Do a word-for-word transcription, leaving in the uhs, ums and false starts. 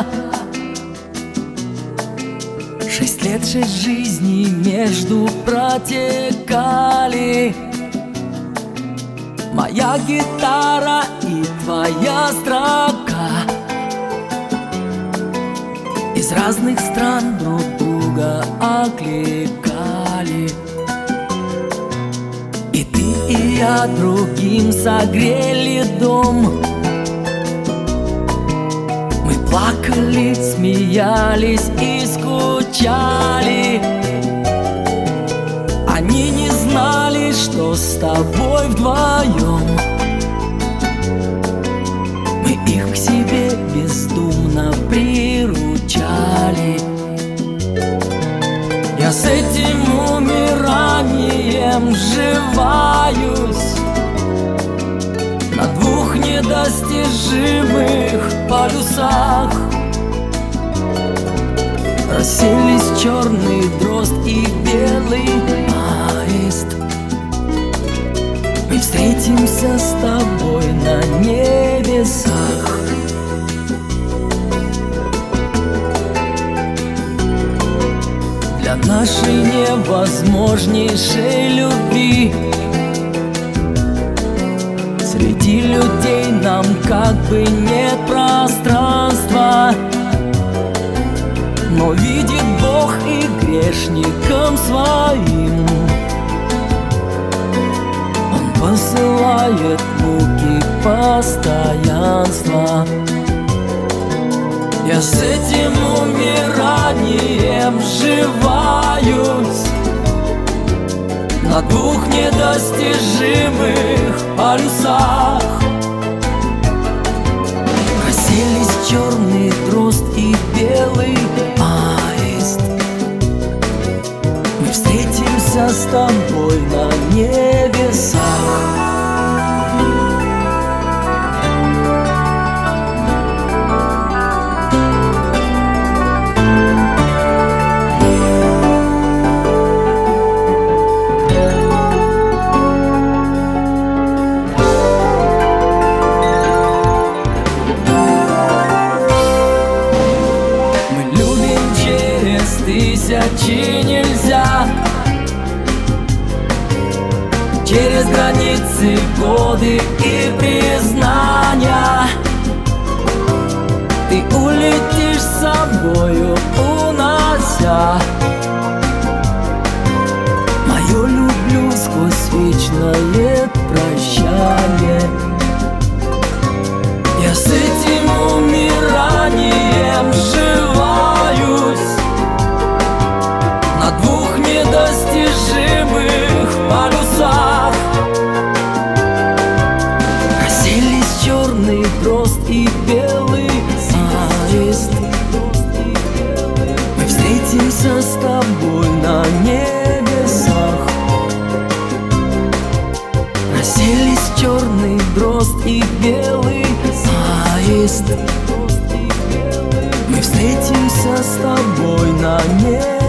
Шесть лет, шесть жизней между протекали. Моя гитара и твоя строка. Из разных стран друг друга окликали. И ты, и я другим согрели дом. Мы плакали, смеялись и скучали. Они не знали, что с тобой вдвоем. Мы их к себе бездумно приручали. Я с этим умиранием сживаюсь на двух недостижимых полюсах. Расселись черный дрозд и белый аист. Мы встретимся с тобой на небесах. Для нашей невозможнейшей любви среди людей нам как бы нет пространства. Но видит Бог и грешникам своим Он посылает муки постоянства. Я с этим умиранием сживаюсь на двух недостижимых полюсах. Расселись черный дрозд и белый аист. Мы встретимся с тобой на небесах. Тысячи нельзя. Через границы, годы и признания ты улетишь с собою, унося мою люблю сквозь вечное прощание. Я с этим умиранием сживаюсь на двух недостижимых полюсах. Расселись черный дрозд и белый аист. Мы встретимся с тобой на небесах. Расселись черный дрозд и белый аист. Мы встретимся с тобой на небесах.